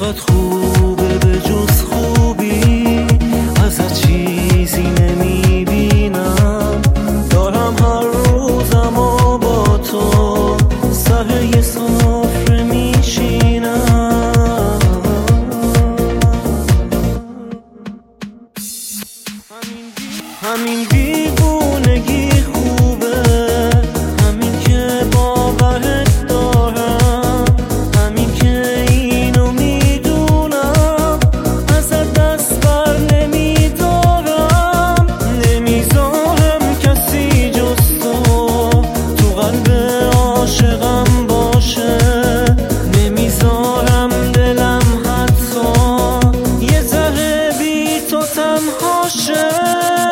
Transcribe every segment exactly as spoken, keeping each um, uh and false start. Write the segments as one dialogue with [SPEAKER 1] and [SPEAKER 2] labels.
[SPEAKER 1] چقدر خوبه به جز خوبی، ازت چیزی نمیبینم. دارم هر روزم و با تو سر یه سفره میشینم. همین دیوونگی خوبه، همین که باورت دارم، همین که اینو میدونم ازت دست بر نمیدارم. نمیذارم کسی جز تو تو قلب عاشقم باشه، نمیذارم دلم حتی یه ذره بی تو تنها شه.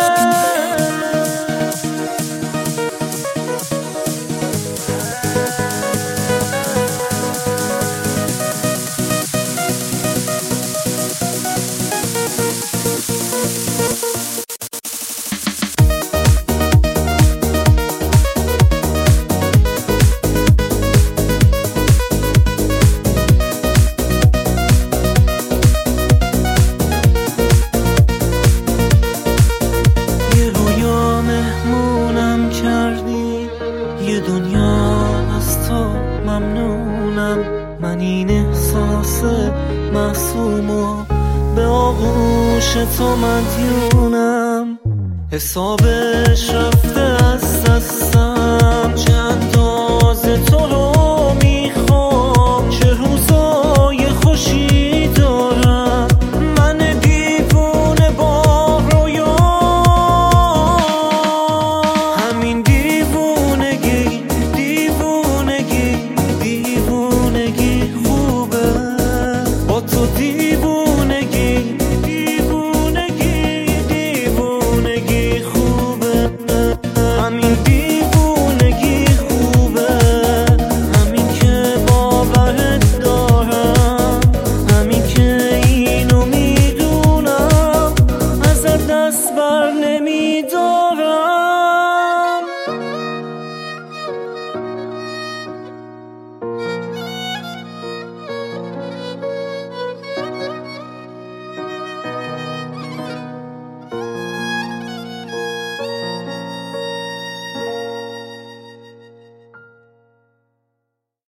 [SPEAKER 1] یه دنیا از تو ممنونم، من این احساس معصومو به آغوش تو مدیونم. حسابش رفته از دست